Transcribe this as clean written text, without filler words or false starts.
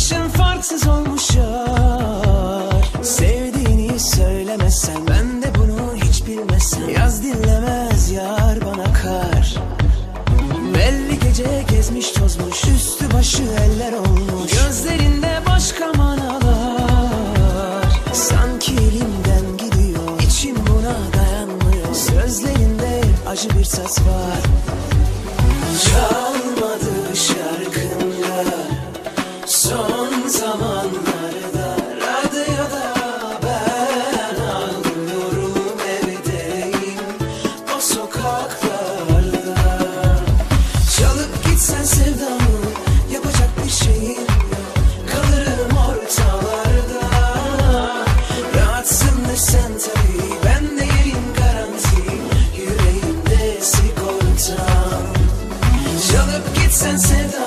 bakışın farksız olmuş yar. Sevdiğini söylemezsen, ben de bunu hiç bilmezsem, yaz dinlemez yar bana kar. Belli gece gezmiş tozmuş, üstü başı eller olmuş, gözlerinde başka manalar. Sanki elimden gidiyor, içim buna dayanmıyor, sözlerinde acı bir ses var. Çalmadı şarkında son zamanlarda, radyoda ben ağlıyorum, evdeyim o sokaklarda. Çalıp gitsen sevdamı, yapacak bir şeyim yok, kalırım ortalarda. Rahatsın desen tabii, ben de yerim garanti, yüreğimde sigortam. Çalıp gitsen sevdamı,